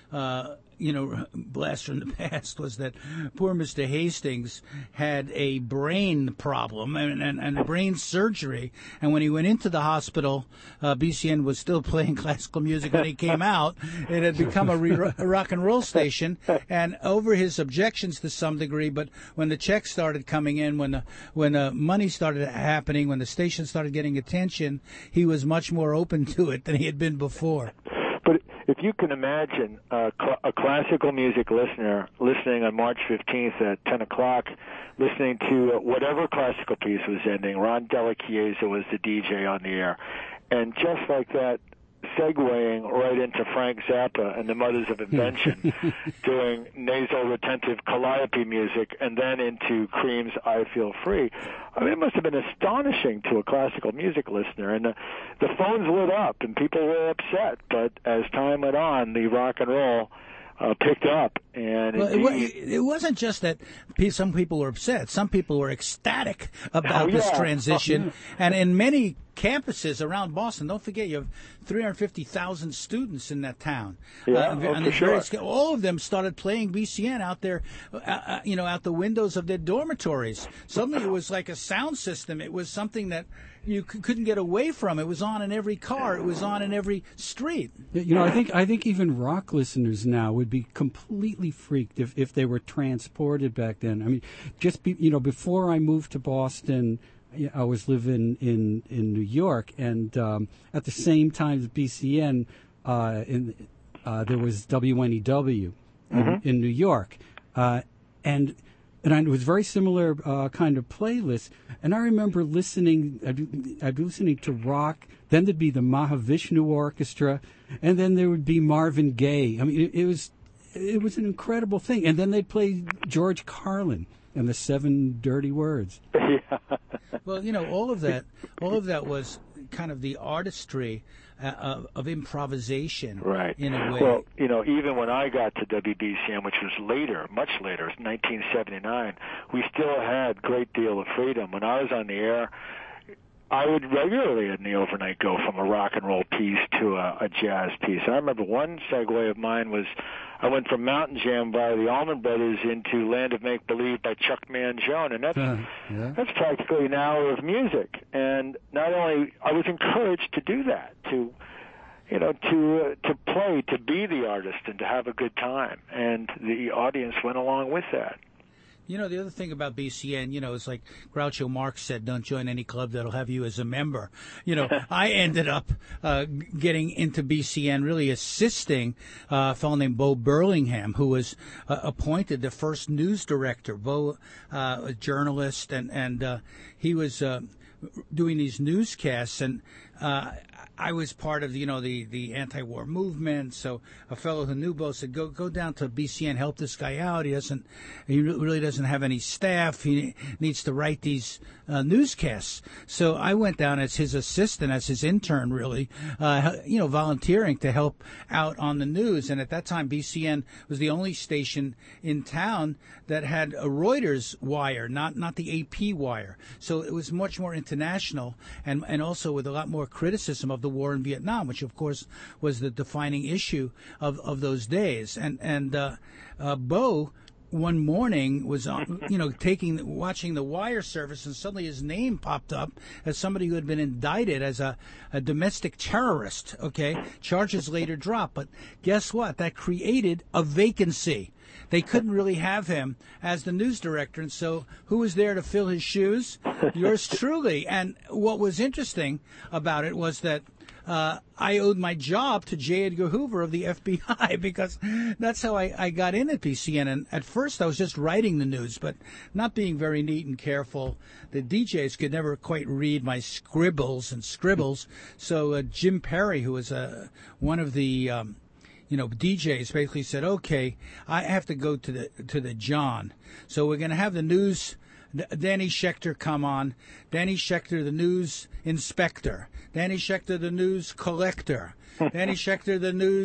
uh, you know, blast from the past was that poor Mister Hastings had a brain problem and, and, and a brain surgery. And when he went into the hospital, uh, B C N was still playing classical music. When he came out, it had become a, re- a rock and roll station. And over his objections to some degree, but when the checks started coming in, when the, when the money started happening, when the station started getting attention, he was much more open to it than he had been before.
But if you can imagine a, cl- a classical music listener listening on March fifteenth at ten o'clock, listening to whatever classical piece was ending, Ron Della Chiesa was the D J on the air, and just like that, segueing right into Frank Zappa and the Mothers of Invention, doing nasal retentive calliope music, and then into Cream's I Feel Free. I mean, it must have been astonishing to a classical music listener. And the, the phones lit up, and people were upset. But as time went on, the rock and roll uh, picked up. And
well,
indeed,
it, wa- it wasn't just that pe- some people were upset. Some people were ecstatic about
Oh,
this
yeah.
transition. And in many campuses around Boston, don't forget, you have three hundred fifty thousand students in that town.
Yeah,
uh,
oh,
on
for
the
sure.
various- all of them started playing B C N out there, uh, uh, you know, out the windows of their dormitories. Suddenly it was like a sound system. It was something that you c- couldn't get away from. It was on in every car. It was on in every street.
You know, I think I think even rock listeners now would be completely freaked if, if they were transported back then. I mean, just be, you know, before I moved to Boston, I was living in, in New York, and um, at the same time as B C N, uh, in, uh, there was W N E W in,
Mm-hmm.
in New York, uh, and and it was very similar uh, kind of playlist. And I remember listening, I'd, be- I'd be listening to rock. Then there'd be the Mahavishnu Orchestra, and then there would be Marvin Gaye. I mean, it, it was it was an incredible thing. And then they'd play George Carlin and the Seven Dirty Words.
yeah.
Well, you know, all of that, all of that was kind of the artistry uh, of, of improvisation,
Right.
in a way.
Well, you know, even when I got to W B C M, which was later, much later, nineteen seventy-nine, we still had great deal of freedom. When I was on the air, I would regularly in the overnight go from a rock and roll piece to a, a jazz piece. I remember one segue of mine was I went from Mountain Jam by the Allman Brothers into Land of Make Believe by Chuck Mangione, and that's
Uh, yeah.
that's practically an hour of music. And not only I was encouraged to do that, to you know, to uh, to play, to be the artist, and to have a good time, and the audience went along with that.
You know, the other thing about B C N, you know, it's like Groucho Marx said, don't join any club that'll have you as a member. You know, I ended up uh, g- getting into B C N, really assisting uh, a fellow named Bo Burlingham, who was uh, appointed the first news director. Bo, uh, a journalist, and, and uh, he was uh, doing these newscasts, and uh, I was part of, you know, the, the anti-war movement. So a fellow who knew Bo said, go go down to B C N, help this guy out. He doesn't, he really doesn't have any staff. He needs to write these uh, newscasts. So I went down as his assistant, as his intern, really, uh, you know, volunteering to help out on the news. And at that time, B C N was the only station in town that had a Reuters wire, not not the A P wire. So it was much more international, and and also with a lot more criticism of the war in Vietnam, which of course was the defining issue of, of those days. And and uh, uh, Bo one morning was on, you know, taking watching the wire service, and suddenly his name popped up as somebody who had been indicted as a, a domestic terrorist. Okay, charges later dropped, but guess what? That created a vacancy. They couldn't really have him as the news director, and so who was there to fill his shoes? Yours truly. And what was interesting about it was that uh, I owed my job to J. Edgar Hoover of the F B I, because that's how I, I got in at B C N. And at first I was just writing the news, but not being very neat and careful. The D Js could never quite read my scribbles and scribbles. So uh, Jim Perry, who was uh, one of the... Um, you know, D Js basically said, okay, I have to go to the to the John. So we're going to have the news, Danny Schechter come on. Danny Schechter, the news inspector. Danny Schechter, the news collector. Danny Schechter, the news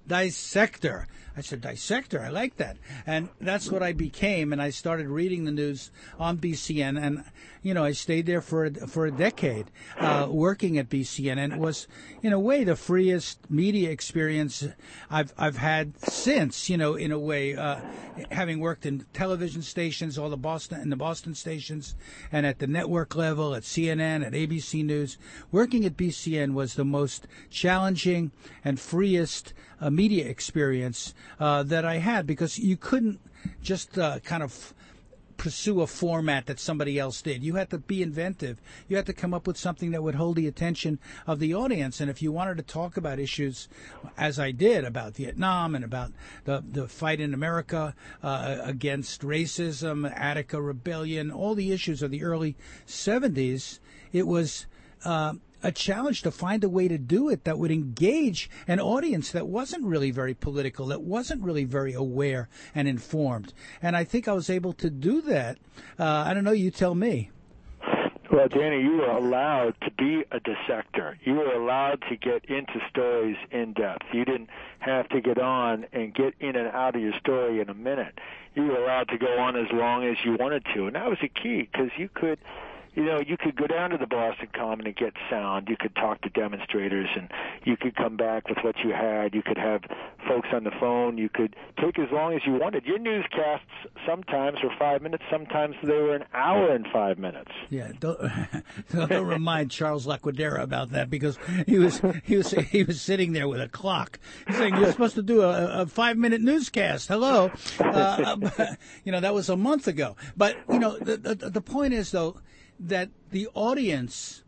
dissector. I said, dissector, I like that. And that's what I became, and I started reading the news on B C N, and, you know, I stayed there for a, for a decade, uh, working at B C N, and it was, in a way, the freest media experience I've I've had since, you know, in a way, uh, having worked in television stations, all the Boston, in the Boston stations, and at the network level, at C N N, at A B C News. Working at B C N was the most challenging and freest uh, media experience uh, that I had, because you couldn't just uh, kind of pursue a format that somebody else did. You had to be inventive. You had to come up with something that would hold the attention of the audience. And if you wanted to talk about issues, as I did, about Vietnam and about the, the fight in America uh, against racism, Attica Rebellion, all the issues of the early seventies, it was uh, a challenge to find a way to do it that would engage an audience that wasn't really very political, that wasn't really very aware and informed. And I think I was able to do that. Uh, I don't know, you tell me.
Well, Danny, you were allowed to be a dissector. You were allowed to get into stories in depth. You didn't have to get on and get in and out of your story in a minute. You were allowed to go on as long as you wanted to. And that was a key, because you could... You know, you could go down to the Boston Common and get sound. You could talk to demonstrators, and you could come back with what you had. You could have folks on the phone. You could take as long as you wanted. Your newscasts sometimes were five minutes. Sometimes they were an hour and five minutes.
Yeah, don't, don't remind Charles Laquadera about that, because he was he was he was sitting there with a clock. He's saying, "You're supposed to do a, a five-minute newscast." Hello, uh, you know, that was a month ago. But you know, the the, the point is though, that the audience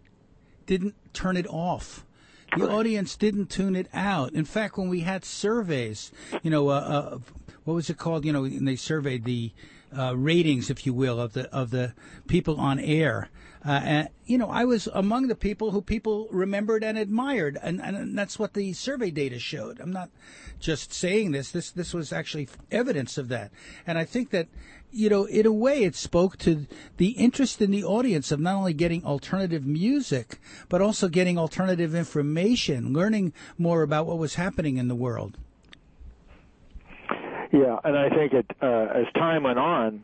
didn't turn it off. The audience didn't tune it out. In fact, when we had surveys, you know, uh, uh, what was it called? You know, and they surveyed the uh, ratings, if you will, of the of the people on air. Uh, and, you know, I was among the people who people remembered and admired, and, and that's what the survey data showed. I'm not just saying this. This this was actually evidence of that. And I think that, you know, in a way, it spoke to the interest in the audience of not only getting alternative music, but also getting alternative information, learning more about what was happening in the world.
Yeah, and I think it, uh, as time went on,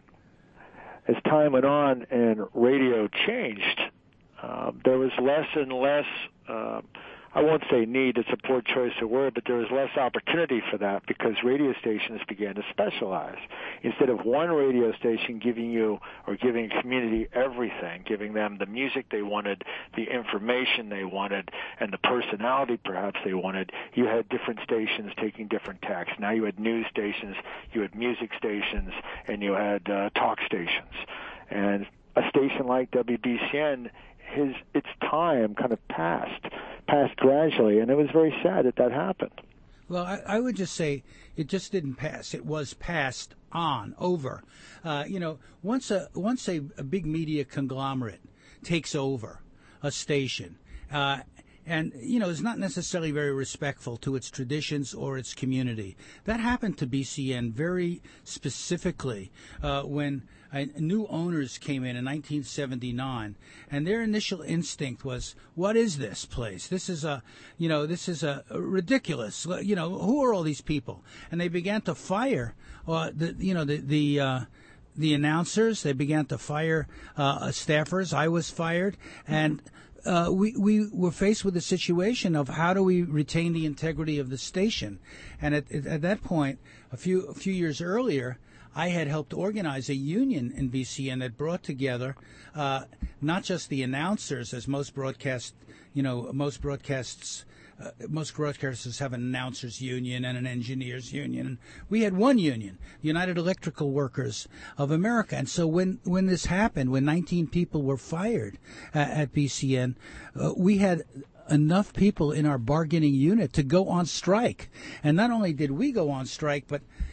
as time went on and radio changed, uh, there was less and less, uh, I won't say need, it's a poor choice of word, but there was less opportunity for that, because radio stations began to specialize. Instead of one radio station giving you, or giving a community everything, giving them the music they wanted, the information they wanted, and the personality perhaps they wanted, you had different stations taking different tacks. Now you had news stations, you had music stations, and you had uh, talk stations. And a station like W B C N, his its time kind of passed, passed gradually, and it was very sad that that happened.
Well, I, I would just say it just didn't pass. It was passed on, over. Uh, you know, once a once a, a big media conglomerate takes over a station, uh, and, you know, is not necessarily very respectful to its traditions or its community. That happened to B C N very specifically uh, when uh, new owners came in in nineteen seventy-nine, and their initial instinct was, what is this place? This is a, you know, this is a, a ridiculous, you know, who are all these people? And they began to fire, uh, the, you know, the, the, uh, the announcers. They began to fire uh, staffers. I was fired, and Uh, we, we were faced with a situation of how do we retain the integrity of the station. And at, at that point, a few a few years earlier, I had helped organize a union in B C N that brought together uh, not just the announcers, as most broadcast, you know, most broadcasts, uh, most broadcasters have an announcers union and an engineers union. And we had one union, the United Electrical Workers of America. And so when, when this happened, when nineteen people were fired uh, at B C N, uh, we had enough people in our bargaining unit to go on strike. And not only did we go on strike, but,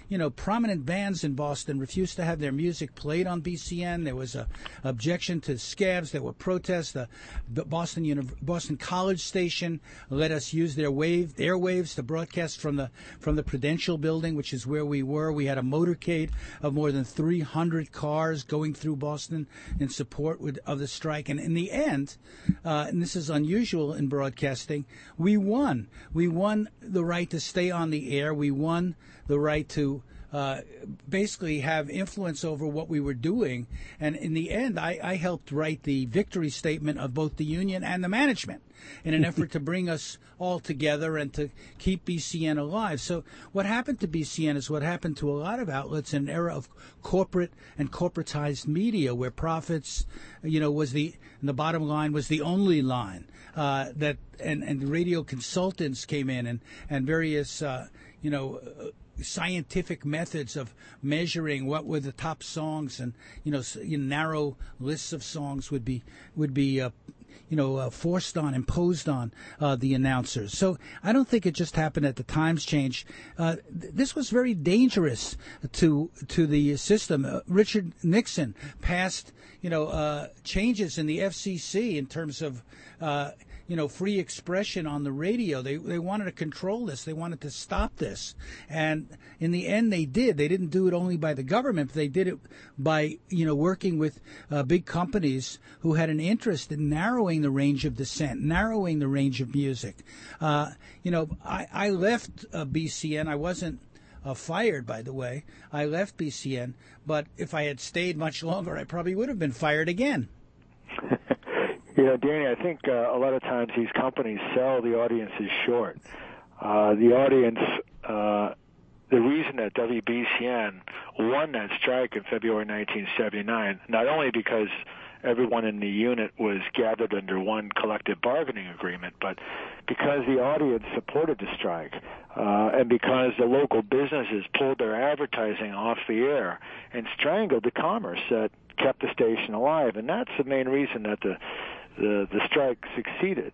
you know, prominent bands in Boston refused to have their music played on B C N. There was a objection to scabs. There were protests. The Boston Uni- Boston College station let us use their wave airwaves to broadcast from the from the Prudential Building, which is where we were. We had a motorcade of more than three hundred cars going through Boston in support with, of the strike. And in the end, uh, and this is unusual in broadcasting, we won. We won the right to stay on the air. We won the right to uh, basically have influence over what we were doing. And in the end, I, I helped write the victory statement of both the union and the management in an effort to bring us all together and to keep B C N alive. So what happened to B C N is what happened to a lot of outlets in an era of corporate and corporatized media, where profits, you know, was the the bottom line was the only line. Uh, that and and radio consultants came in and and various uh, you know. Uh, scientific methods of measuring what were the top songs, and you know, you know narrow lists of songs would be would be uh, you know uh, forced on, imposed on uh, the announcers. So I don't think it just happened at the times change. Uh, th- this was very dangerous to to the system. Uh, Richard Nixon passed you know uh, changes in the F C C in terms of uh, you know, free expression on the radio. They they wanted to control this. They wanted to stop this. And in the end, they did. They didn't do it only by the government, but they did it by, you know, working with uh, big companies who had an interest in narrowing the range of dissent, narrowing the range of music. Uh, you know, I, I left uh, B C N. I wasn't uh, fired, by the way. I left B C N. But if I had stayed much longer, I probably would have been fired again.
You know, Danny, I think uh, a lot of times these companies sell the audiences short. Uh, the audience, uh, the reason that W B C N won that strike in February nineteen seventy-nine, not only because everyone in the unit was gathered under one collective bargaining agreement, but because the audience supported the strike, uh, and because the local businesses pulled their advertising off the air and strangled the commerce that kept the station alive. And that's the main reason that the The, the strike succeeded.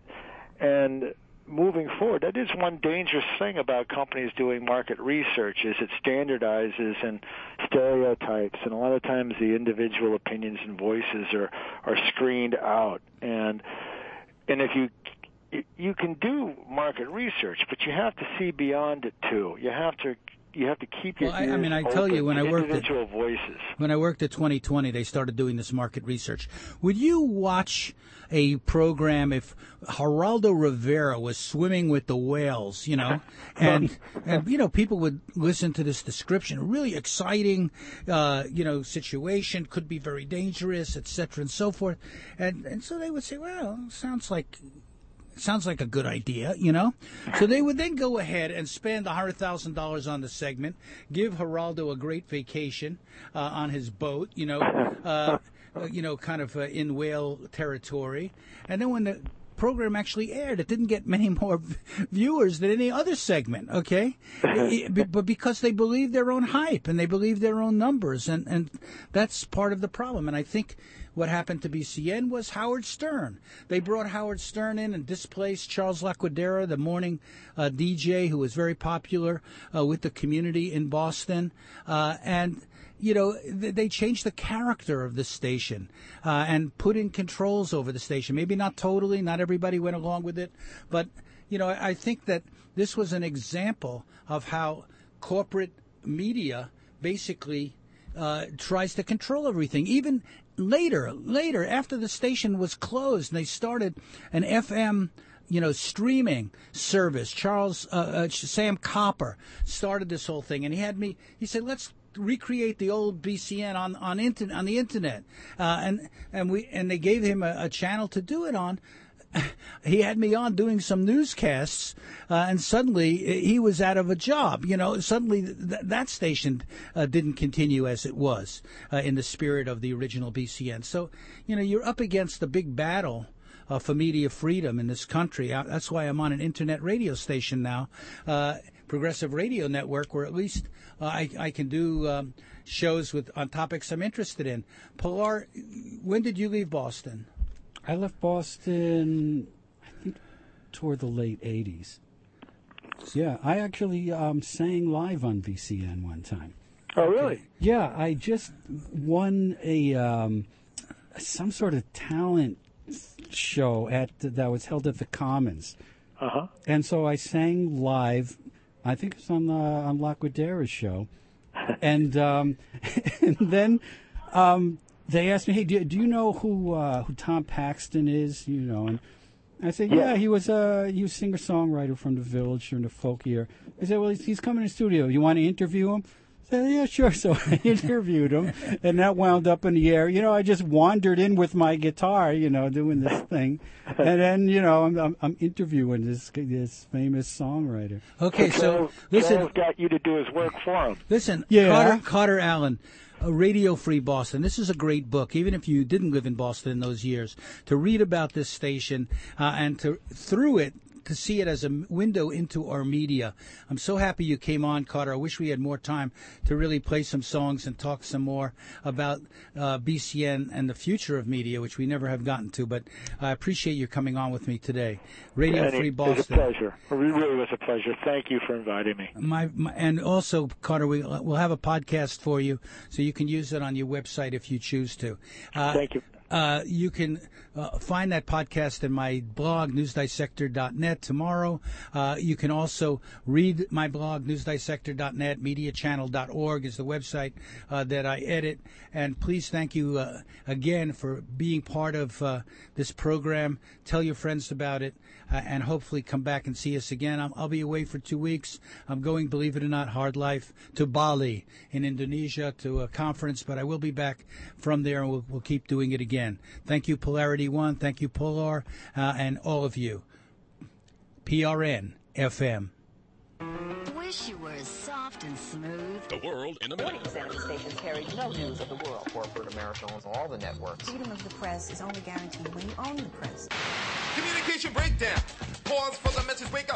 And moving forward, that is one dangerous thing about companies doing market research, is it standardizes and stereotypes, and a lot of times the individual opinions and voices are, are screened out. And and if you you can do market research, but you have to see beyond it too. You have to You have to keep your
well, I, I mean, I tell you, when I worked at
voices.
when I worked at twenty twenty, they started doing this market research. Would you watch a program if Geraldo Rivera was swimming with the whales, you know, and and you know people would listen to this description, really exciting, uh, you know, situation, could be very dangerous, et cetera, and so forth, and and so they would say, well, sounds like. Sounds like a good idea, you know? So they would then go ahead and spend one hundred thousand dollars on the segment, give Geraldo a great vacation uh, on his boat, you know, uh, you know, kind of uh, in whale territory. And then when the program actually aired, it didn't get many more viewers than any other segment, okay? it, but because they believe their own hype and they believe their own numbers, and, and that's part of the problem. And I think what happened to B C N was Howard Stern. They brought Howard Stern in and displaced Charles Laquadera, the morning uh, D J who was very popular uh, with the community in Boston. Uh, and, you know, th- they changed the character of the station uh, and put in controls over the station. Maybe not totally. Not everybody went along with it. But, you know, I, I think that this was an example of how corporate media basically uh, tries to control everything. Even Later, later, after the station was closed, and they started an F M, you know, streaming service. Charles uh, uh, Sam Copper started this whole thing, and he had me. He said, "Let's recreate the old B C N on on, inter- on the internet," uh, and and we and they gave him a, a channel to do it on. He had me on doing some newscasts, uh, and suddenly he was out of a job. You know, suddenly th- that station uh, didn't continue as it was uh, in the spirit of the original B C N. So, you know, you're up against a big battle uh, for media freedom in this country. I, that's why I'm on an internet radio station now, uh, Progressive Radio Network, where at least uh, I, I can do um, shows with on topics I'm interested in. Pilar, when did you leave Boston?
I left Boston, I think, toward the late eighties. Yeah, I actually um, sang live on V C N one time.
Oh, really?
Yeah, I just won a um, some sort of talent show at that was held at the Commons,
Uh-huh.
and so I sang live. I think it was on the on Laquidera's show, and um, and then um, they asked me, "Hey, do, do you know who uh, who Tom Paxton is?" You know, and I said, "Yeah,
Yeah.
he was a he was singer songwriter from the Village from the folk era." I said, "Well, he's, he's coming to the studio. You want to interview him?" I said, "Yeah, sure." So I interviewed him, and that wound up in the air. You know, I just wandered in with my guitar, you know, doing this thing, and then you know, I'm I'm, I'm interviewing this this famous songwriter.
Okay, so
Joe-
listen,
Joe's got you to do his work for him.
listen,
Yeah.
Carter, Carter Allen, uh, Radio Free Boston. This is a great book, even if you didn't live in Boston in those years, to read about this station uh, and to through it to see it as a window into our media. I'm so happy you came on, Carter. I wish we had more time to really play some songs and talk some more about uh, B C N and the future of media, which we never have gotten to. But I appreciate you coming on with me today. Radio
And
Free
it was a
Boston.
pleasure. It really was a pleasure. Thank you for inviting me.
My, my and also, Carter, we, we'll have a podcast for you, so you can use it on your website if you choose to. Uh,
Thank you.
Uh, you can uh, find that podcast in my blog, news dissector dot net, tomorrow. Uh, you can also read my blog, news dissector dot net. media channel dot org is the website uh, that I edit. And please thank you uh, again for being part of uh, this program. Tell your friends about it, uh, and hopefully come back and see us again. I'm, I'll be away for two weeks. I'm going, believe it or not, hard life, to Bali in Indonesia to a conference, but I will be back from there, and we'll, we'll keep doing it again. Thank you, Polarity One. Thank you, Polar, uh, and all of you. P R N F M.
Wish you were as soft and smooth.
The world in a minute.
Warnings energy stations carry no news of the world. Corporate America owns all the networks.
Freedom of the press is only guaranteed when you own the press.
Communication breakdown. Pause for the message. Wake up.